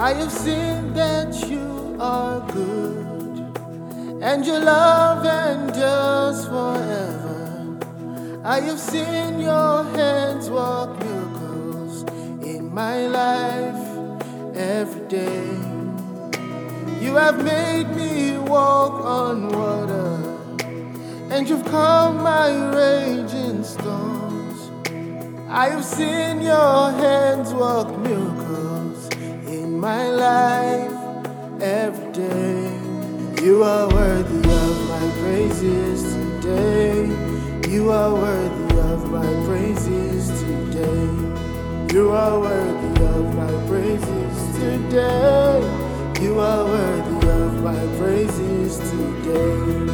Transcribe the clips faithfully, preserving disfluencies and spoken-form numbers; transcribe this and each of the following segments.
I have seen that you are good, and your love endures forever. I have seen your hands work miracles in my life every day. You have made me walk on water, and you've calmed my raging storms. I have seen your hands work miracles in my life every day. You are worthy of my praises today. You are worthy of my praises today. You are worthy of my praises today. You are worthy of my praises today.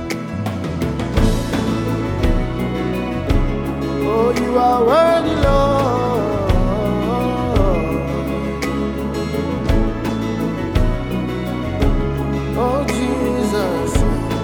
Oh, you are worthy, Lord. Oh, Jesus.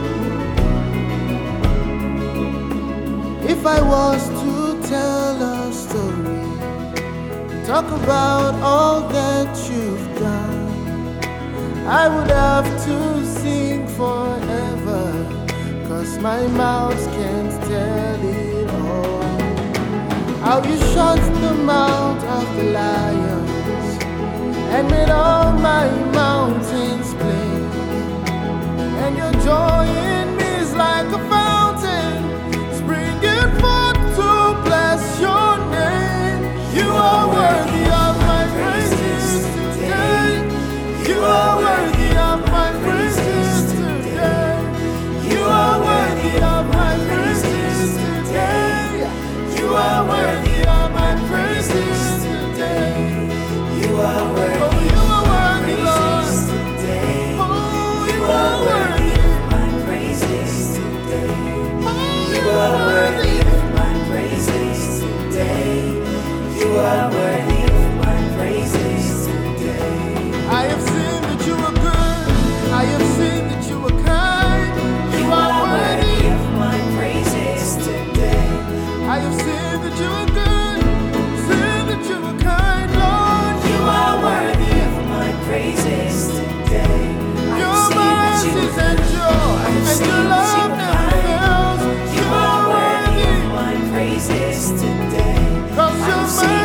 If I was to tell a story, talk about all that you've done, I would have to sing forever, 'cause my mouth can't tell it all. How you shut the mouth of the lions and made all my mountains plain, and your joy in me is like a fountain, springing forth to bless your name. You are worthy of my praises today. You are worthy of my praises today. You are worthy of my praises today. You are worthy of my praises today. You are worthy. Oh, you are worthy, Lord. Oh, you are worthy of my praises today. You are worthy of my praises today. You are worthy of my praises today. I have seen that you are good. I have seen that you are kind. You are worthy of my praises today. I have seen that you are good. Seen that you are kind, Lord. You are worthy of my praises today. Your mercies endure, and your love never fails. You are worthy of my praises today. 'Cause your mercy